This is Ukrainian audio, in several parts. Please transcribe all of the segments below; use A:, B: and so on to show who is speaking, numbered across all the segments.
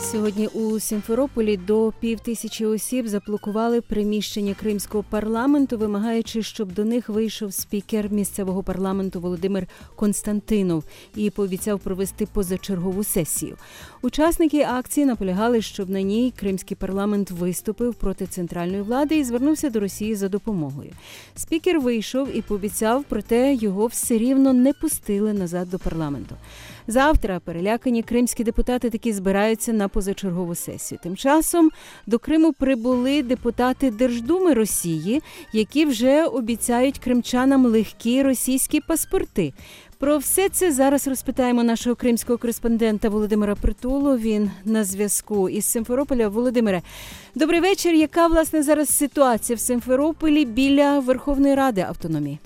A: Сьогодні у Сімферополі до 5000 осіб заблокували приміщення Кримського парламенту, вимагаючи, щоб до них вийшов спікер місцевого парламенту Володимир Константинов і пообіцяв провести позачергову сесію. Учасники акції наполягали, щоб на ній Кримський парламент виступив проти центральної влади і звернувся до Росії за допомогою. Спікер вийшов і пообіцяв, проте його все рівно не пустили назад до парламенту. Завтра перелякані кримські депутати таки збираються на позачергову сесію. Тим часом до Криму прибули депутати Держдуми Росії, які вже обіцяють кримчанам легкі російські паспорти. Про все це зараз розпитаємо нашого кримського кореспондента Володимира Притулу. Він на зв'язку із Сімферополя. Володимире, добрий вечір. Яка, власне, зараз ситуація в Сімферополі біля Верховної Ради автономії?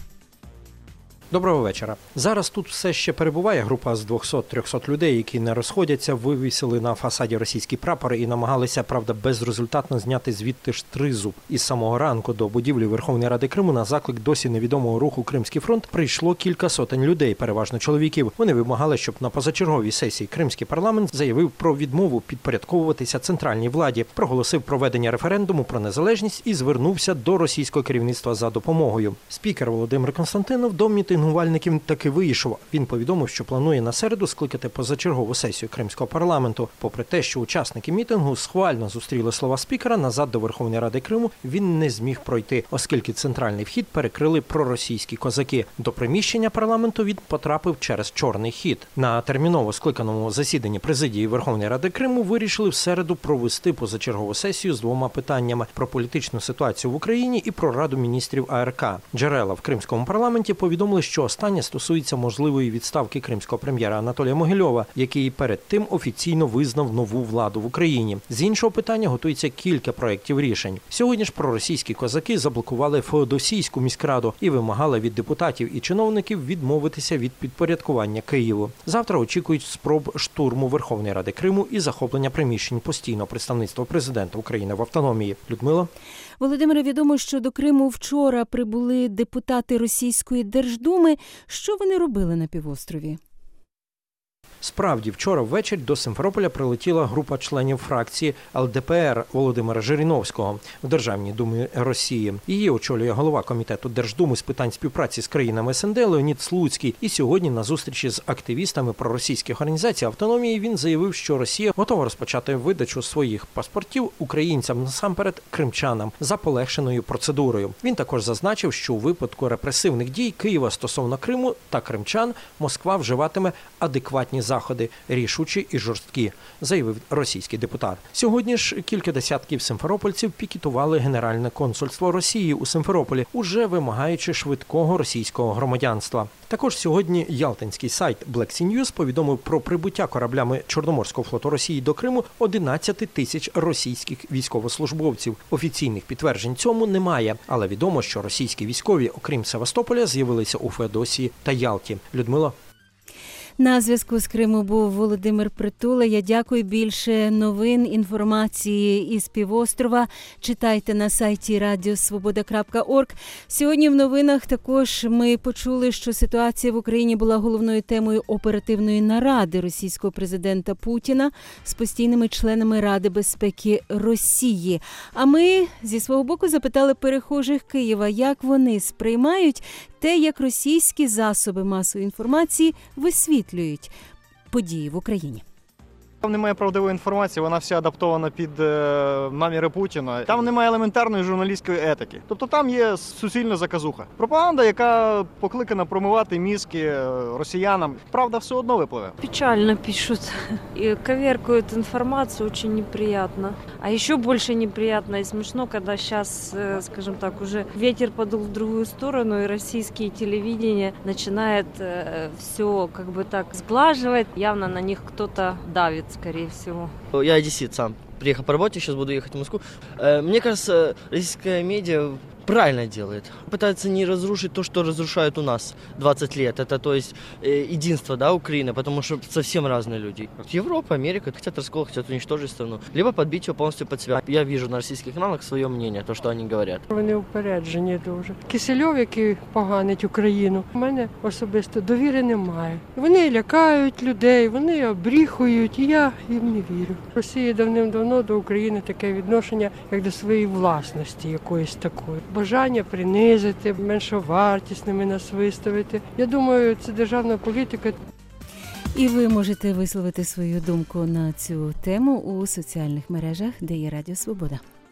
B: Доброго вечора. Зараз тут все ще перебуває група з 200-300 людей, які не розходяться, вивісили на фасаді російські прапори і намагалися, правда, безрезультатно зняти звідти ж тризуб. Із самого ранку до будівлі Верховної Ради Криму на заклик досі невідомого руху «Кримський фронт» прийшло кілька сотень людей, переважно чоловіків. Вони вимагали, щоб на позачерговій сесії Кримський парламент заявив про відмову підпорядковуватися центральній владі, проголосив проведення референдуму про незалежність і звернувся до російського керівництва за допомогою. Спікер Володимир Константинов до мітингувальників таки вийшов. Він повідомив, що планує на середу скликати позачергову сесію Кримського парламенту. Попри те, що учасники мітингу схвально зустріли слова спікера, назад до Верховної Ради Криму він не зміг пройти, оскільки центральний вхід перекрили проросійські козаки. До приміщення парламенту він потрапив через чорний хід. На терміново скликаному засіданні президії Верховної Ради Криму вирішили в середу провести позачергову сесію з двома питаннями – про політичну ситуацію в Україні і про Раду міністрів АРК. Джерела в Кримському парламенті повідомили, що останнє стосується можливої відставки кримського прем'єра Анатолія Могильова, який перед тим офіційно визнав нову владу в Україні. З іншого питання готується кілька проєктів рішень. Сьогодні ж проросійські козаки заблокували Феодосійську міськраду і вимагали від депутатів і чиновників відмовитися від підпорядкування Києву. Завтра очікують спроб штурму Верховної Ради Криму і захоплення приміщень постійного представництва президента України в автономії. Людмила?
A: Володимире, відомо, що до Криму вчора прибули депутати Російської Держдуми. Що вони робили на півострові?
B: Справді, вчора ввечері до Сімферополя прилетіла група членів фракції ЛДПР Володимира Жириновського в Державній думі Росії. Її очолює голова комітету Держдуми з питань співпраці з країнами СНД Леонід Слуцький. І сьогодні на зустрічі з активістами проросійських організацій автономії він заявив, що Росія готова розпочати видачу своїх паспортів українцям, насамперед кримчанам, за полегшеною процедурою. Він також зазначив, що у випадку репресивних дій Києва стосовно Криму та кримчан Москва вживатиме адекватні заходи, рішучі і жорсткі, заявив російський депутат. Сьогодні ж кілька десятків симферопольців пікетували Генеральне консульство Росії у Сімферополі, уже вимагаючи швидкого російського громадянства. Також сьогодні ялтинський сайт Black Sea News повідомив про прибуття кораблями Чорноморського флоту Росії до Криму 11 тисяч російських військовослужбовців. Офіційних підтверджень цьому немає, але відомо, що російські військові, окрім Севастополя, з'явилися у Феодосії та Ялті. Людмила?
A: На зв'язку з Криму був Володимир Притула. Я дякую. Більше новин, інформації із півострова читайте на сайті radiosvoboda.org. Сьогодні в новинах також ми почули, що ситуація в Україні була головною темою оперативної наради російського президента Путіна з постійними членами Ради безпеки Росії. А ми зі свого боку запитали перехожих Києва, як вони сприймають те, як російські засоби масової інформації висвітлюють події в Україні.
C: Там немає правдивої інформації, вона вся адаптована під наміри Путіна. Там немає елементарної журналістської етики. Тобто там є суцільна заказуха. Пропаганда, яка покликана промивати мізки росіянам, правда все одно випливе.
D: Печально пишут и коверкают информацию, очень неприятно. А еще больше неприятно и смешно, когда сейчас, скажем так, уже ветер подул в другую сторону, и российские телевидения начинает все как бы так сглаживать. Явно на них кто-то давит, скорее всего.
E: Я одессит сам. Приехал по работе, сейчас буду ехать в Москву. Мне кажется, российская медиа правильно делает. Пытается не разрушить то, что разрушают у нас 20 лет. Это, то есть, единство, да, Украины, потому что совсем разные люди. Европа, Америка хотят раскол, хотят уничтожить страну. Либо подбить ее полностью под себя. Я вижу на российских каналах свое мнение, то, что они говорят.
F: Вони упереджені дуже. Кисельов, який поганить Україну, у мене особисто довіри немає. Вони лякають людей, вони обріхують, і я їм не вірю. В Росії давним-давно до України таке відношення, як до своєї власності якоїсь такої. Бажання принизити, меншовартісними нас виставити. Я думаю, це державна політика.
A: І ви можете висловити свою думку на цю тему у соціальних мережах, де є Радіо Свобода.